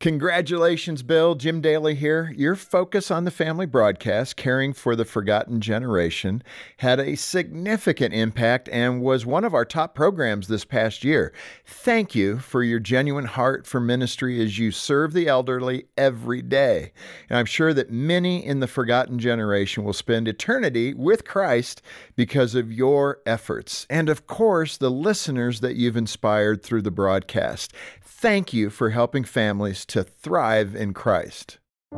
Congratulations, Bill. Jim Daly here. Your Focus on the Family broadcast, Caring for the Forgotten Generation, had a significant impact and was one of our top programs this past year. Thank you for your genuine heart for ministry as you serve the elderly every day. And I'm sure that many in the forgotten generation will spend eternity with Christ because of your efforts. And of course, the listeners that you've inspired through the broadcast. Thank you for helping families to thrive in Christ.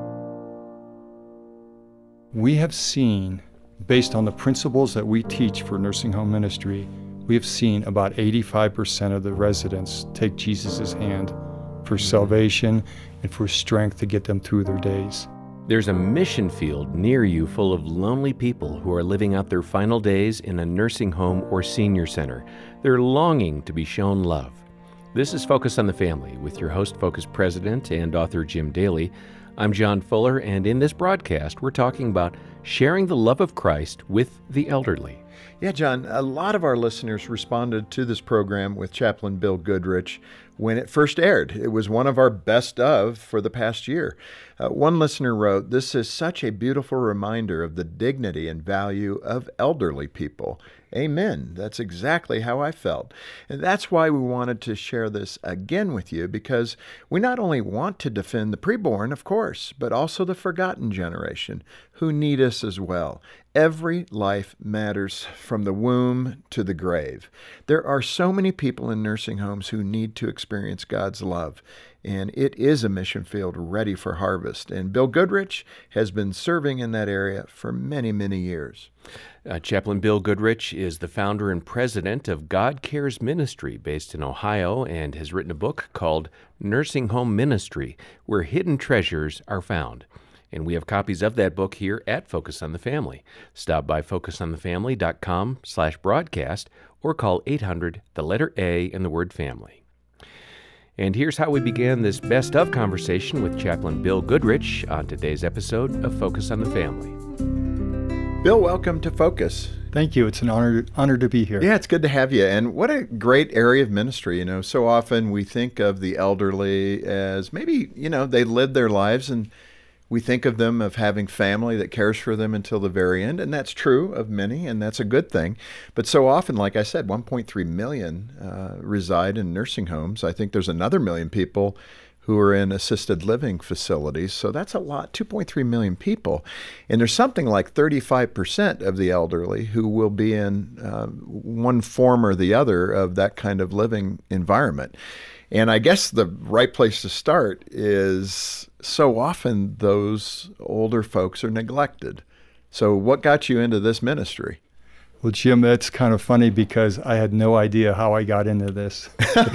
We have seen, based on the principles that we teach for nursing home ministry, we have seen about 85% of the residents take Jesus' hand for salvation and for strength to get them through their days. There's a mission field near you full of lonely people who are living out their final days in a nursing home or senior center. They're longing to be shown love. This is Focus on the Family with your host, Focus President and author Jim Daly. I'm John Fuller, and in this broadcast, we're talking about sharing the love of Christ with the elderly. Yeah, John, a lot of our listeners responded to this program with Chaplain Bill Goodrich when it first aired. It was one of our best of for the past year. One listener wrote, "This is such a beautiful reminder of the dignity and value of elderly people." Amen. That's exactly how I felt. And that's why we wanted to share this again with you, because we not only want to defend the preborn, of course, but also the forgotten generation who need us as well. Every life matters from the womb to the grave. There are so many people in nursing homes who need to experience God's love, and it is a mission field ready for harvest. And Bill Goodrich has been serving in that area for many, many years. Chaplain Bill Goodrich is the founder and president of God Cares Ministry based in Ohio and has written a book called Nursing Home Ministry, Where Hidden Treasures Are Found. And we have copies of that book here at Focus on the Family. Stop by focusonthefamily.com/broadcast or call 800, the letter A and the word family. And here's how we began this best of conversation with Chaplain Bill Goodrich on today's episode of Focus on the Family. Bill, welcome to Focus. Thank you. It's an honor to be here. Yeah, it's good to have you. And what a great area of ministry. You know, so often we think of the elderly as maybe, they lived their lives and we think of them of having family that cares for them until the very end. And that's true of many, and that's a good thing. But so often, like I said, 1.3 million reside in nursing homes. I think there's another million people who are in assisted living facilities. So that's a lot, 2.3 million people. And there's something like 35% of the elderly who will be in one form or the other of that kind of living environment. And I guess the right place to start is so often those older folks are neglected. So what got you into this ministry? Well, Jim, that's kind of funny because I had no idea how I got into this.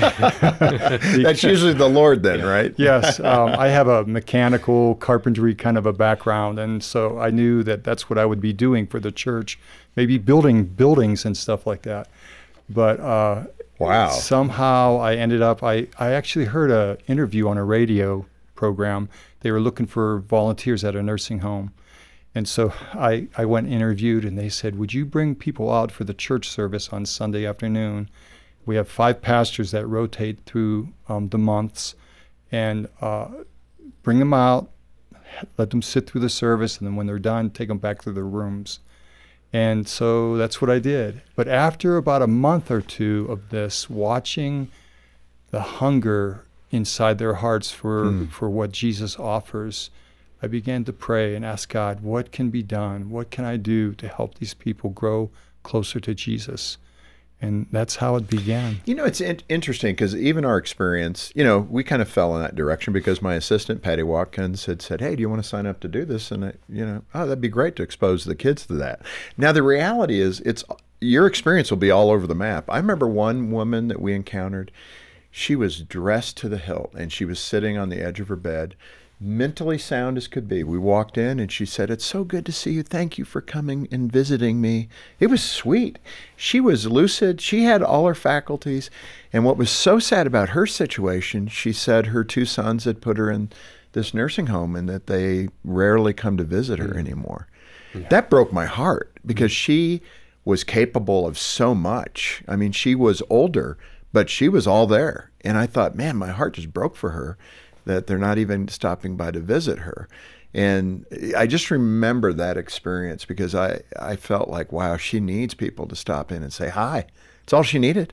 That's usually the Lord then, right? Yes. I have a mechanical carpentry kind of a background, and so I knew that that's what I would be doing for the church, maybe building buildings and stuff like that. But wow. Somehow I ended up, I actually heard an interview on a radio program. They were looking for volunteers at a nursing home. And so I went and interviewed, and they said, would you bring people out for the church service on Sunday afternoon? We have 5 pastors that rotate through the months, and bring them out, let them sit through the service, and then when they're done, take them back to their rooms. And so that's what I did. But after about a month or two of this, watching the hunger inside their hearts for what Jesus offers, I began to pray and ask God, what can be done? What can I do to help these people grow closer to Jesus? And that's how it began. It's interesting because even our experience, we kind of fell in that direction because my assistant, Patty Watkins, had said, hey, do you want to sign up to do this? And, that'd be great to expose the kids to that. Now, the reality is your experience will be all over the map. I remember one woman that we encountered, she was dressed to the hilt and she was sitting on the edge of her bed, mentally sound as could be. We walked in and she said, it's so good to see you. Thank you for coming and visiting me. It was sweet. She was lucid. She had all her faculties. And what was so sad about her situation, she said her 2 sons had put her in this nursing home and that they rarely come to visit her anymore. Yeah. That broke my heart because she was capable of so much. I mean, she was older, but she was all there. And I thought, man, my heart just broke for her, that they're not even stopping by to visit her. And I just remember that experience because I felt like, wow, she needs people to stop in and say hi. It's all she needed.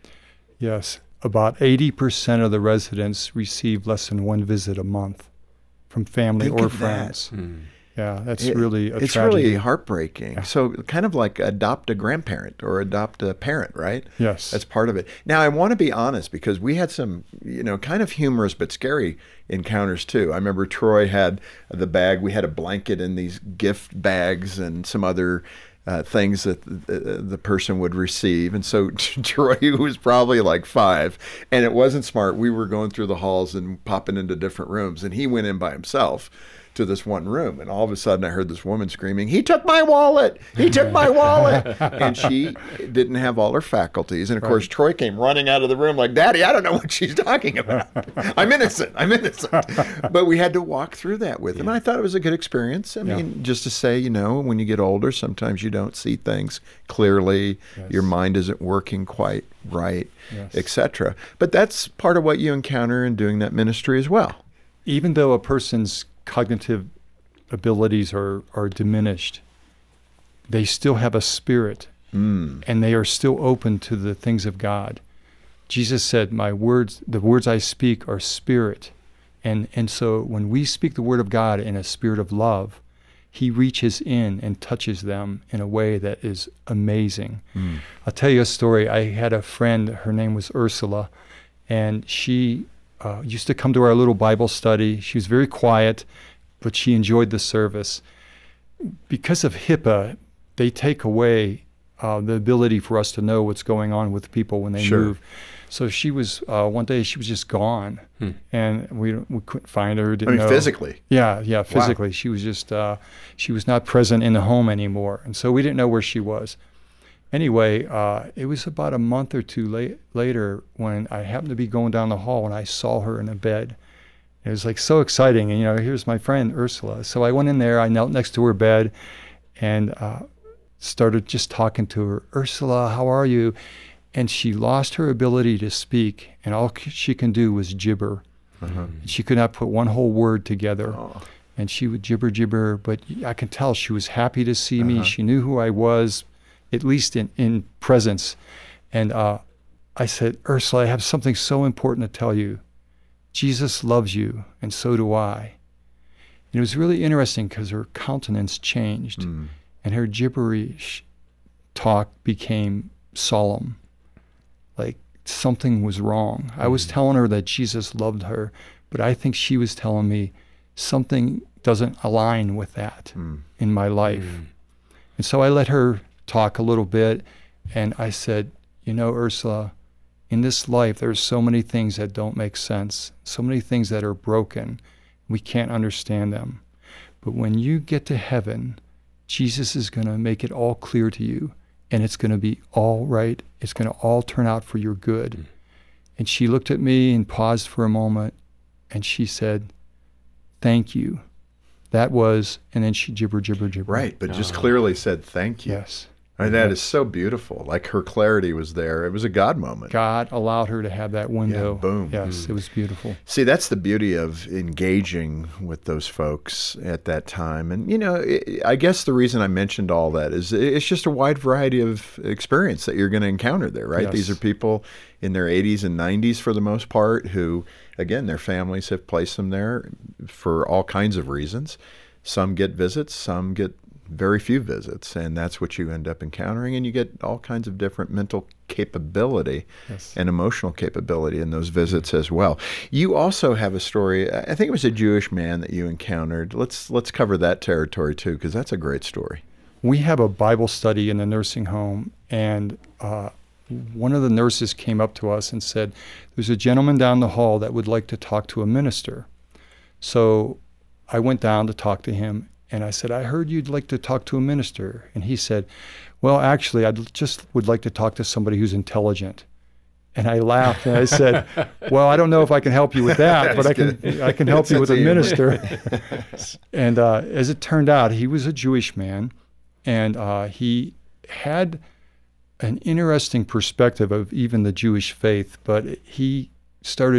Yes. About 80% of the residents receive less than one visit a month from family Think or of friends. that. Yeah, that's really a it's tragedy. really heartbreaking. So kind of like adopt a grandparent or adopt a parent, right? Yes. That's part of it. Now, I want to be honest because we had some, kind of humorous but scary encounters too. I remember Troy had the bag. We had a blanket in these gift bags and some other things that the person would receive. And so Troy, who was probably like 5, and it wasn't smart, we were going through the halls and popping into different rooms, and he went in by himself to this one room, and all of a sudden I heard this woman screaming, "He took my wallet! He took my wallet!" And she didn't have all her faculties. And of course, Troy came running out of the room like, "Daddy, I don't know what she's talking about. I'm innocent. But we had to walk through that with him. And I thought it was a good experience. I mean, just to say, when you get older, sometimes you don't see things clearly. Yes. Your mind isn't working quite right, Yes. etc. But that's part of what you encounter in doing that ministry as well. Even though a person's cognitive abilities are diminished, they still have a spirit, and they are still open to the things of God. Jesus said, the words I speak are spirit. And so when we speak the word of God in a spirit of love, he reaches in and touches them in a way that is amazing. I'll tell you a story. I had a friend, her name was Ursula, and she used to come to our little Bible study. She was very quiet, but she enjoyed the service. Because of HIPAA, they take away the ability for us to know what's going on with people when they move. So she was, one day she was just gone, and we couldn't find her, didn't know. Physically? Yeah, physically. Wow. She was just, she was not present in the home anymore, and so we didn't know where she was. Anyway, it was about a month or two later when I happened to be going down the hall and I saw her in a bed. It was like so exciting. And, here's my friend Ursula. So I went in there, I knelt next to her bed and started just talking to her. "Ursula, how are you?" And she lost her ability to speak, and all she can do was gibber. She could not put one whole word together. And she would gibber, but I could tell she was happy to see me. She knew who I was, at least in presence. And I said, "Ursula, I have something so important to tell you. Jesus loves you, and so do I." And it was really interesting because her countenance changed, and her gibberish talk became solemn, like something was wrong. I was telling her that Jesus loved her, but I think she was telling me something doesn't align with that in my life. And so I let her talk a little bit, and I said, "Ursula, in this life there's so many things that don't make sense, so many things that are broken. We can't understand them. But when you get to heaven, Jesus is going to make it all clear to you, and it's going to be all right. It's going to all turn out for your good." And she looked at me and paused for a moment, and she said, "Thank you." That was, and then she gibber. Right, but just clearly said thank you. Yes. I mean, that is so beautiful. Like her clarity was there. It was a God moment. God allowed her to have that window. Yeah, boom. Yes, it was beautiful. See, that's the beauty of engaging with those folks at that time. And, I guess the reason I mentioned all that is it's just a wide variety of experience that you're going to encounter there, right? Yes. These are people in their 80s and 90s for the most part who, again, their families have placed them there for all kinds of reasons. Some get visits, some get very few visits, and that's what you end up encountering, and you get all kinds of different mental capability and emotional capability in those visits as well. You also have a story, I think it was a Jewish man that you encountered. Let's cover that territory too, because that's a great story. We have a Bible study in the nursing home, and one of the nurses came up to us and said, "There's a gentleman down the hall that would like to talk to a minister." So I went down to talk to him, and I said, "I heard you'd like to talk to a minister." And he said, "Well, actually, I just would like to talk to somebody who's intelligent." And I laughed, and I said, "Well, I don't know if I can help you with that, but I can help you with a minister." And as it turned out, he was a Jewish man, and he had an interesting perspective of even the Jewish faith, but he started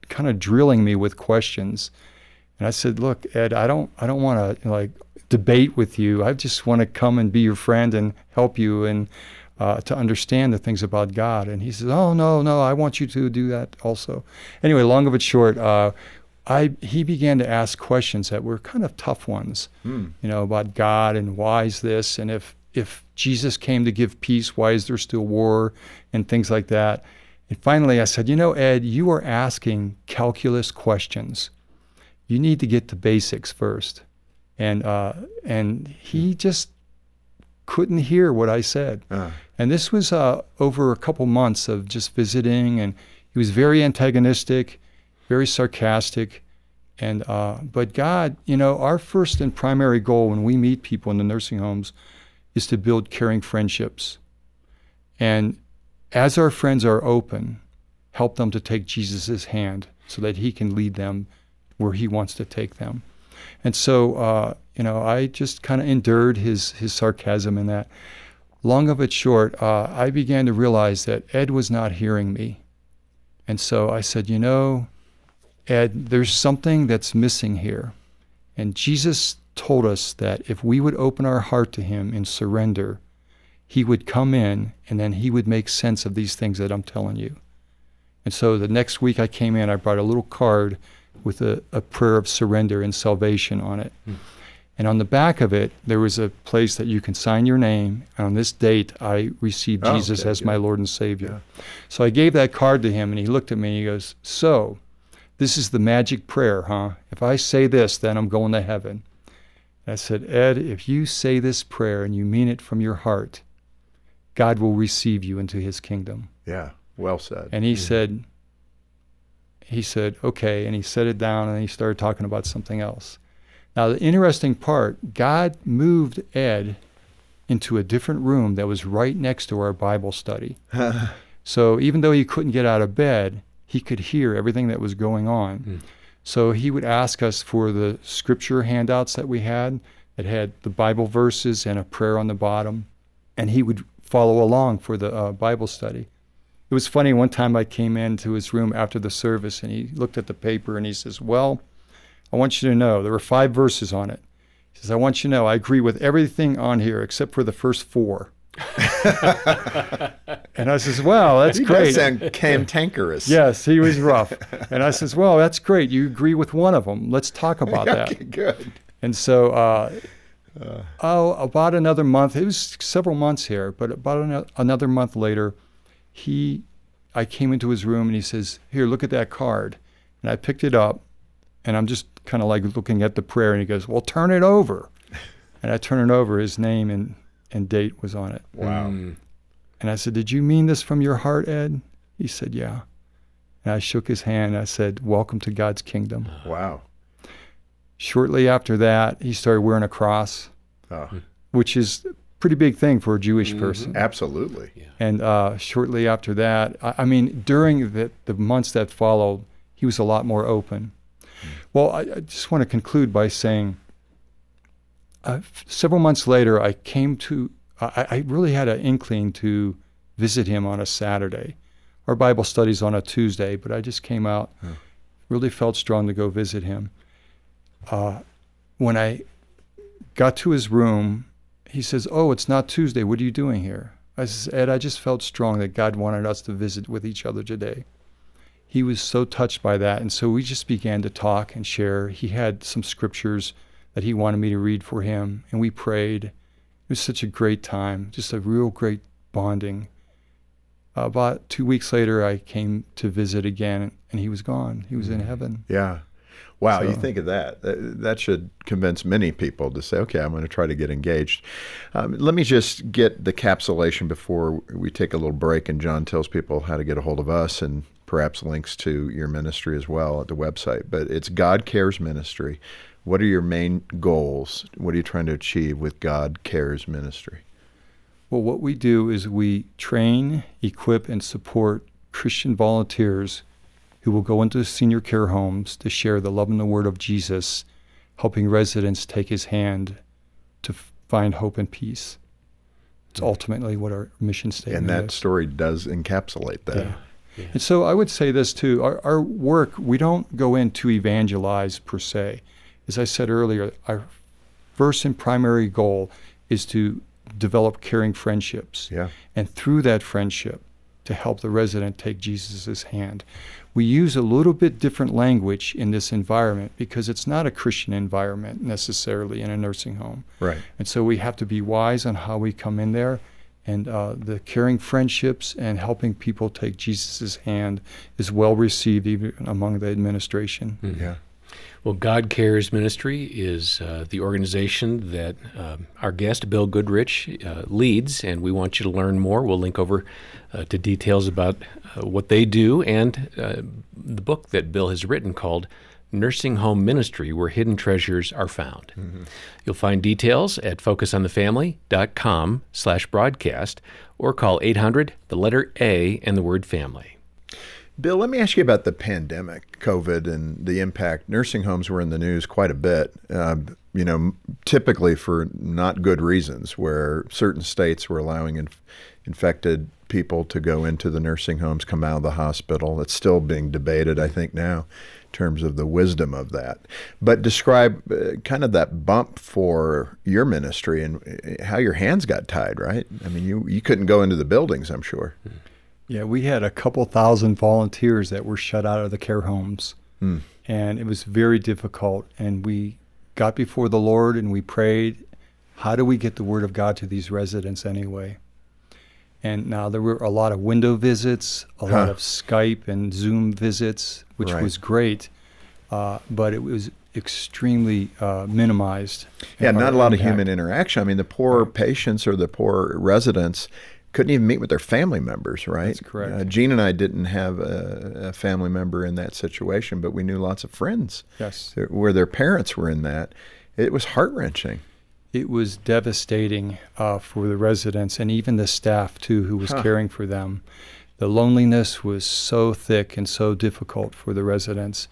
kind of drilling me with questions. And I said, look, Ed, I don't want to like debate with you. I just want to come and be your friend and help you and to understand the things about God. And he says, oh, no, I want you to do that also. Anyway, long of it short, he began to ask questions that were kind of tough ones, about God and why is this, and if Jesus came to give peace, why is there still war, and things like that. And finally I said, Ed, you are asking calculus questions. You need to get to basics first. And he just couldn't hear what I said. And this was over a couple months of just visiting, and he was very antagonistic, very sarcastic. And but God, our first and primary goal when we meet people in the nursing homes is to build caring friendships. And as our friends are open, help them to take Jesus' hand so that he can lead them where he wants to take them. And so, I just kind of endured his sarcasm in that. Long of it short, I began to realize that Ed was not hearing me. And so I said, Ed, there's something that's missing here. And Jesus told us that if we would open our heart to him in surrender, he would come in and then he would make sense of these things that I'm telling you. And so the next week I came in, I brought a little card with a prayer of surrender and salvation on it. And on the back of it, there was a place that you can sign your name. And on this date, I received Jesus as my Lord and Savior. Yeah. So I gave that card to him, and he looked at me and he goes, so this is the magic prayer, huh? If I say this, then I'm going to heaven. And I said, Ed, if you say this prayer and you mean it from your heart, God will receive you into his kingdom. Yeah, well said. And he said, okay, and he set it down and he started talking about something else. Now, the interesting part, God moved Ed into a different room that was right next to our Bible study. So even though he couldn't get out of bed, he could hear everything that was going on. So he would ask us for the scripture handouts that we had that had the Bible verses and a prayer on the bottom, and he would follow along for the Bible study. It was funny, one time I came into his room after the service, and he looked at the paper and he says, well, I want you to know, there were 5 verses on it. He says, I want you to know, I agree with everything on here except for the first 4. And I says, well, that's great. He does sound cantankerous. Yes, he was rough. And I says, well, that's great. You agree with one of them. Let's talk about that. Okay, good. And so, about another month, it was several months here, but about another month later, I came into his room and he says, here, look at that card. And I picked it up, and I'm just kind of like looking at the prayer, and he goes, well, turn it over. And I turn it over, his name and date was on it. Wow. And I said, did you mean this from your heart, Ed? He said, yeah. And I shook his hand, and I said, welcome to God's kingdom. Wow. Shortly after that, he started wearing a cross, which is a pretty big thing for a Jewish person. Absolutely. Yeah. And shortly after that, during the months that followed, he was a lot more open. Well, I just want to conclude by saying, several months later, I really had an inkling to visit him on a Saturday. Our Bible study's on a Tuesday, but I just came out, really felt strong to go visit him. When I got to his room, he says, oh, it's not Tuesday. What are you doing here? I says, Ed, I just felt strong that God wanted us to visit with each other today. He was so touched by that, and so we just began to talk and share. He had some scriptures that he wanted me to read for him, and we prayed. It was such a great time, just a real great bonding. About 2 weeks later, I came to visit again, and he was gone. He was in heaven. Yeah. Wow, So- you think of that. That should convince many people to say, okay, I'm going to try to get engaged. Let me just get the capsulation before we take a little break, and John tells people how to get a hold of us and perhaps links to your ministry as well at the website. But it's God Cares Ministry. What are your main goals? What are you trying to achieve with God Cares Ministry? Well, what we do is we train, equip, and support Christian volunteers who will go into senior care homes to share the love and the word of Jesus, helping residents take his hand to find hope and peace. It's ultimately what our mission statement And that is. story does encapsulate that. Yeah. Yeah. And so I would say this too, our work, we don't go in to evangelize per se. As I said earlier, our first and primary goal is to develop caring friendships. Yeah. And through that friendship, to help the resident take Jesus' hand. We use a little bit different language in this environment because it's not a Christian environment necessarily in a nursing home. Right. And so we have to be wise on how we come in there. And the caring friendships and helping people take Jesus' hand is well received even among the administration. Mm-hmm. Yeah. Well, God Cares Ministry is the organization that our guest, Bill Goodrich, leads, and we want you to learn more. We'll link over to details about what they do and the book that Bill has written called Nursing Home Ministry, Where Hidden Treasures Are Found. Mm-hmm. You'll find details at focusonthefamily.com/broadcast or call 800, the letter A, and the word family. Bill, let me ask you about the pandemic, COVID, and the impact. Nursing homes were in the news quite a bit, typically for not good reasons, where certain states were allowing infected people to go into the nursing homes, come out of the hospital. It's still being debated, I think, now in terms of the wisdom of that. But describe kind of that bump for your ministry and how your hands got tied, right? I mean, you couldn't go into the buildings, I'm sure. Yeah, we had a couple thousand volunteers that were shut out of the care homes, and it was very difficult. And we got before the Lord and we prayed, how do we get the Word of God to these residents anyway? And now there were a lot of window visits, a lot of Skype and Zoom visits, which was great, but it was extremely minimized. Yeah, not a lot of human interaction. I mean, the poor patients or the poor residents couldn't even meet with their family members, right? That's correct. Gene and I didn't have a family member in that situation, but we knew lots of friends where their parents were in that. It was heart-wrenching. It was devastating for the residents and even the staff, too, who was caring for them. The loneliness was so thick and so difficult for the residents.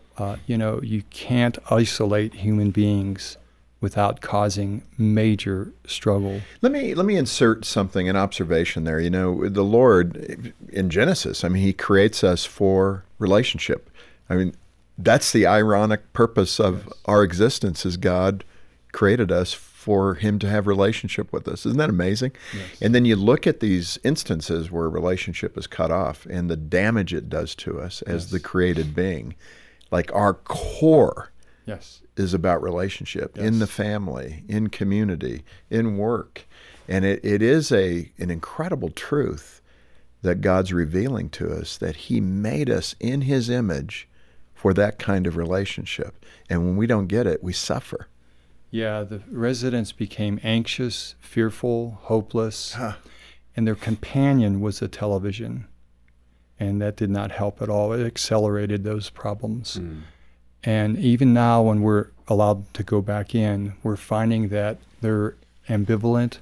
You can't isolate human beings without causing major struggle. Let me insert something, an observation there. The Lord in Genesis, I mean, He creates us for relationship. I mean, that's the ironic purpose of our existence, is God created us for Him to have relationship with us. Isn't that amazing? Yes. And then you look at these instances where relationship is cut off and the damage it does to us as the created being. Like our core is about relationship in the family, in community, in work. And it is an incredible truth that God's revealing to us, that He made us in His image for that kind of relationship. And when we don't get it, we suffer. Yeah, the residents became anxious, fearful, hopeless, and their companion was the television. And that did not help at all. It accelerated those problems. And even now, when we're allowed to go back in, we're finding that they're ambivalent.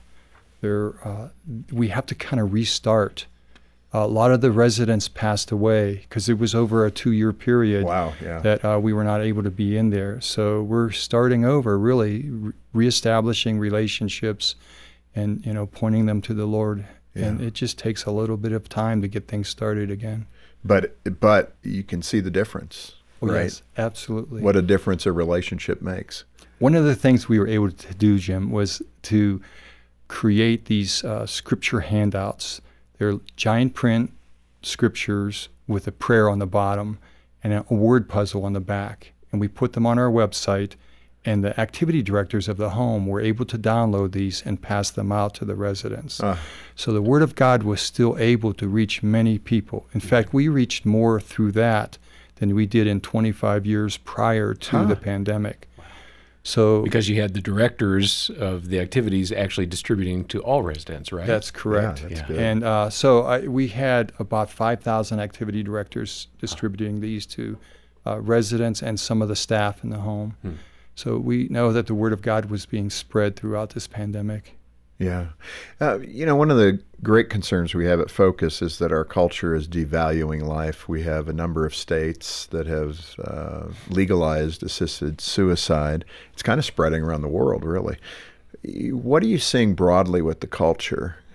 We have to kind of restart. A lot of the residents passed away because it was over a 2-year period that we were not able to be in there. So we're starting over, really reestablishing relationships and pointing them to the Lord. Yeah. And it just takes a little bit of time to get things started again. But you can see the difference, right? Yes, absolutely. What a difference a relationship makes. One of the things we were able to do, Jim, was to create these scripture handouts. They're giant print scriptures with a prayer on the bottom and a word puzzle on the back. And we put them on our website, and the activity directors of the home were able to download these and pass them out to the residents. So the Word of God was still able to reach many people. In fact, we reached more through that than we did in 25 years prior to the pandemic. So, because you had the directors of the activities actually distributing to all residents, right? That's correct. Yeah, that's good. And we had about 5,000 activity directors distributing these to residents and some of the staff in the home. So we know that the Word of God was being spread throughout this pandemic. Yeah. One of the great concerns we have at Focus is that our culture is devaluing life. We have a number of states that have legalized assisted suicide. It's kind of spreading around the world, really. What are you seeing broadly with the culture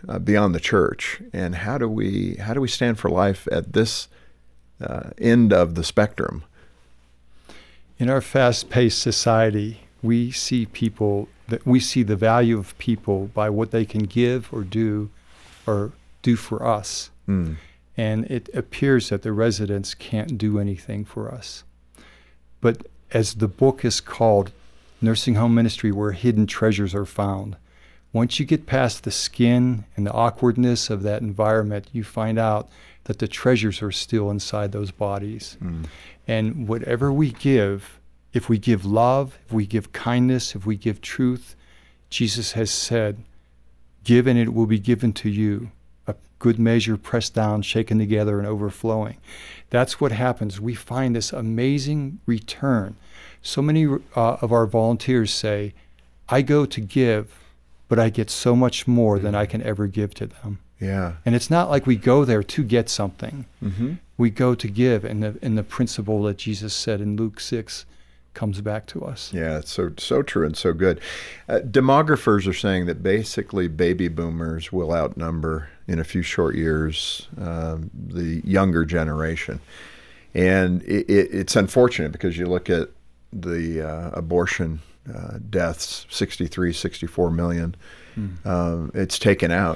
beyond the church, and how do we stand for life at this end of the spectrum? In our fast-paced society, we see the value of people by what they can give or do for us. Mm. And it appears that the residents can't do anything for us. But as the book is called, Nursing Home Ministry, Where Hidden Treasures Are Found, once you get past the skin and the awkwardness of that environment, you find out that the treasures are still inside those bodies. Mm. And whatever we give, if we give love, if we give kindness, if we give truth, Jesus has said, give and it will be given to you. A good measure pressed down, shaken together, and overflowing. That's what happens. We find this amazing return. So many of our volunteers say, I go to give, but I get so much more than I can ever give to them. Yeah. And it's not like we go there to get something. Mm-hmm. We go to give, and the principle that Jesus said in Luke 6 comes back to us. Yeah, it's so true and so good. Demographers are saying that basically baby boomers will outnumber in a few short years the younger generation. And it's unfortunate because you look at the abortion deaths, 64 million. It's taken out,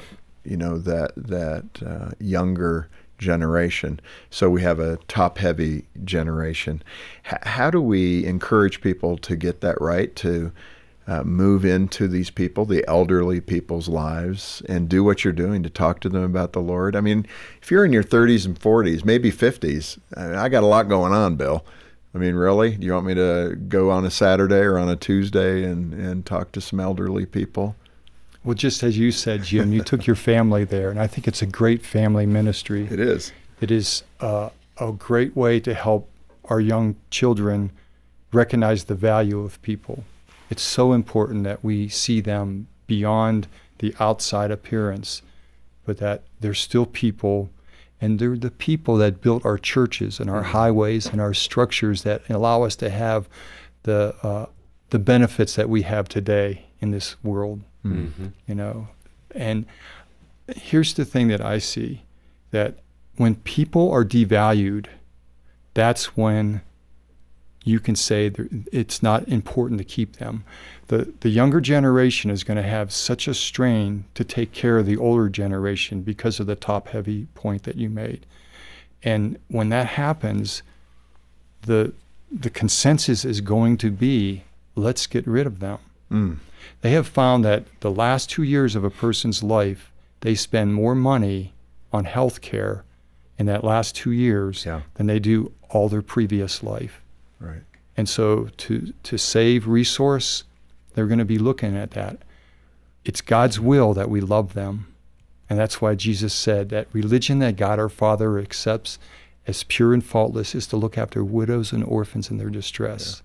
that younger generation. So we have a top-heavy generation. How do we encourage people to get that right, to move into these people, the elderly people's lives, and do what you're doing to talk to them about the Lord? I mean, if you're in your 30s and 40s, maybe 50s, I got a lot going on, Bill. I mean, really? Do you want me to go on a Saturday or on a Tuesday and talk to some elderly people? Well, just as you said, Jim, you took your family there, and I think it's a great family ministry. It is. It is a great way to help our young children recognize the value of people. It's so important that we see them beyond the outside appearance, but that they're still people, and they're the people that built our churches and our highways and our structures that allow us to have the benefits that we have today in this world. Mm-hmm. And here's the thing that I see, that when people are devalued, that's when you can say it's not important to keep them. The younger generation is going to have such a strain to take care of the older generation because of the top-heavy point that you made. And when that happens, the consensus is going to be, let's get rid of them. Mm. They have found that the last 2 years of a person's life, they spend more money on health care in that last 2 years than they do all their previous life. Right. And so to save resource, they're going to be looking at that. It's God's will that we love them. And that's why Jesus said that religion that God our Father accepts as pure and faultless is to look after widows and orphans in their distress. Yeah.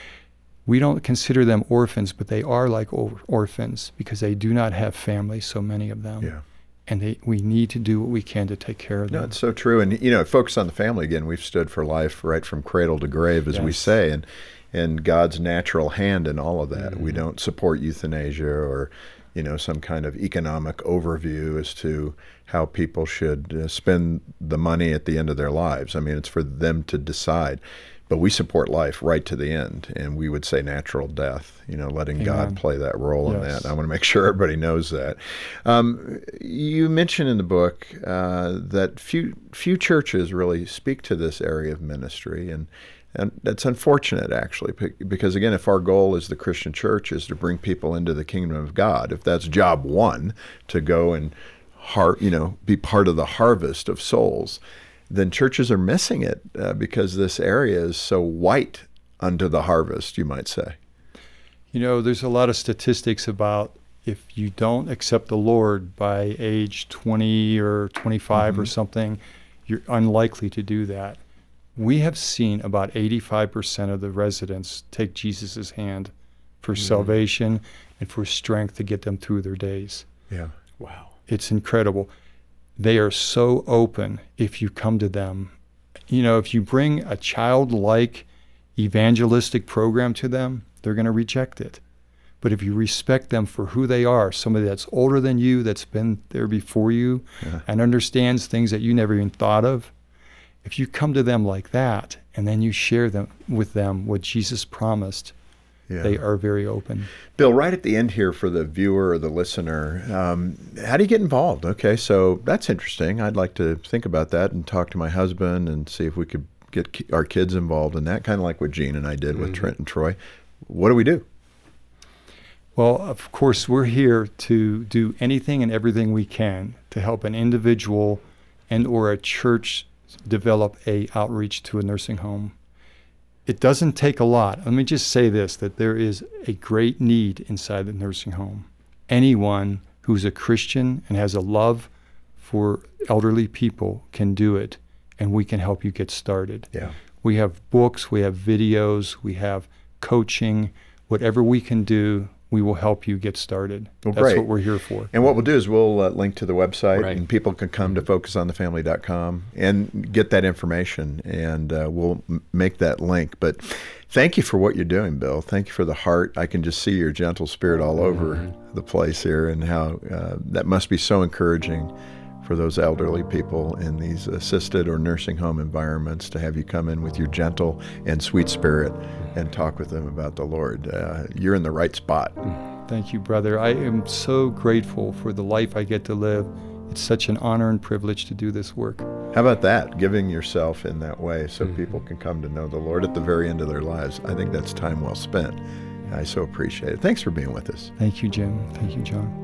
We don't consider them orphans, but they are like orphans because they do not have families, so many of them. Yeah. And we need to do what we can to take care of them. No, it's so true. And, focus on the family again. We've stood for life right from cradle to grave, as we say, and God's natural hand in all of that. Mm-hmm. We don't support euthanasia or, some kind of economic overview as to how people should spend the money at the end of their lives. I mean, it's for them to decide. But we support life right to the end, and we would say natural death, letting God play that role in that. I want to make sure everybody knows that. You mentioned in the book that few churches really speak to this area of ministry, and that's unfortunate, actually, because, again, if our goal as the Christian church is to bring people into the kingdom of God, if that's job one, to go and be part of the harvest of souls, then churches are missing it because this area is so white unto the harvest, you might say. There's a lot of statistics about if you don't accept the Lord by age 20 or 25 or something, you're unlikely to do that. We have seen about 85% of the residents take Jesus' hand for salvation and for strength to get them through their days. Yeah. Wow. It's incredible. They are so open if you come to them. If you bring a childlike evangelistic program to them, they're going to reject it. But if you respect them for who they are, somebody that's older than you, that's been there before you, and understands things that you never even thought of, if you come to them like that, and then you share them with them what Jesus promised, they are very open. Bill, right at the end here for the viewer or the listener, how do you get involved? Okay, so that's interesting. I'd like to think about that and talk to my husband and see if we could get our kids involved in that, kind of like what Gene and I did with Trent and Troy. What do we do? Well, of course, we're here to do anything and everything we can to help an individual and or a church develop a outreach to a nursing home. It doesn't take a lot. Let me just say this, that there is a great need inside the nursing home. Anyone who's a Christian and has a love for elderly people can do it, and we can help you get started. Yeah. We have books, we have videos, we have coaching. Whatever we can do, we will help you get started. Well, That's great. what we're here for. And what we'll do is we'll link to the website, Right. and people can come to focusonthefamily.com and get that information, and we'll make that link. But thank you for what you're doing, Bill. Thank you for the heart. I can just see your gentle spirit all over the place here, and how that must be so encouraging for those elderly people in these assisted or nursing home environments, to have you come in with your gentle and sweet spirit and talk with them about the Lord. You're in the right spot. Thank you, brother. I am so grateful for the life I get to live. It's such an honor and privilege to do this work. How about that? Giving yourself in that way so people can come to know the Lord at the very end of their lives. I think that's time well spent. I so appreciate it. Thanks for being with us. Thank you, Jim. Thank you, John.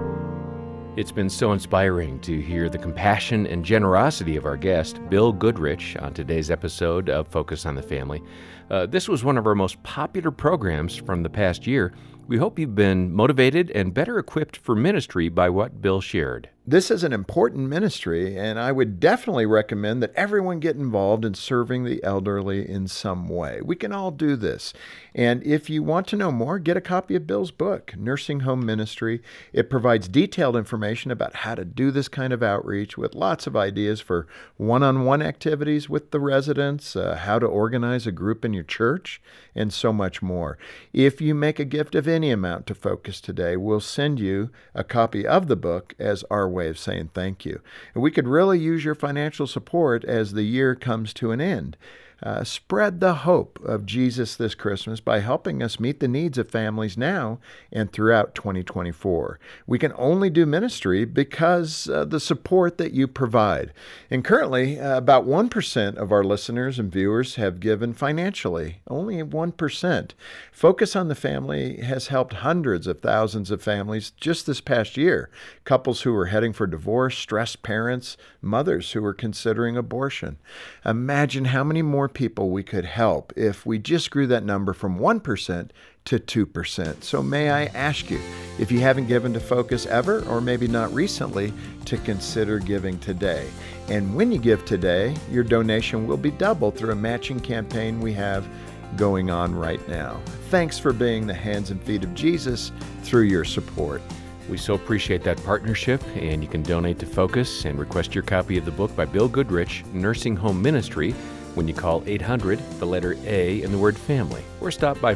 It's been so inspiring to hear the compassion and generosity of our guest, Bill Goodrich, on today's episode of Focus on the Family. This was one of our most popular programs from the past year. We hope you've been motivated and better equipped for ministry by what Bill shared. This is an important ministry, and I would definitely recommend that everyone get involved in serving the elderly in some way. We can all do this. And if you want to know more, get a copy of Bill's book, Nursing Home Ministry. It provides detailed information about how to do this kind of outreach, with lots of ideas for one-on-one activities with the residents, how to organize a group in your church, and so much more. If you make a gift of any amount to Focus today, we'll send you a copy of the book as our way of saying thank you. And we could really use your financial support as the year comes to an end. Spread the hope of Jesus this Christmas by helping us meet the needs of families now and throughout 2024. We can only do ministry because the support that you provide. And currently, about 1% of our listeners and viewers have given financially. Only 1%. Focus on the Family has helped hundreds of thousands of families just this past year. Couples who are heading for divorce, stressed parents, mothers who are considering abortion. Imagine how many more people we could help if we just grew that number from 1% to 2%. So may I ask you, if you haven't given to Focus ever, or maybe not recently, to consider giving today. And when you give today, your donation will be doubled through a matching campaign we have going on right now. Thanks for being the hands and feet of Jesus through your support. We so appreciate that partnership, and you can donate to Focus and request your copy of the book by Bill Goodrich, Nursing Home Ministry, when you call 800, the letter A, and the word family, or stop by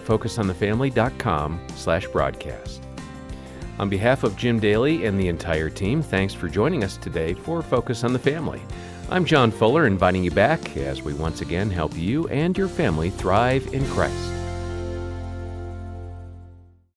focusonthefamily.com/broadcast. On behalf of Jim Daly and the entire team, thanks for joining us today for Focus on the Family. I'm John Fuller, inviting you back as we once again help you and your family thrive in Christ.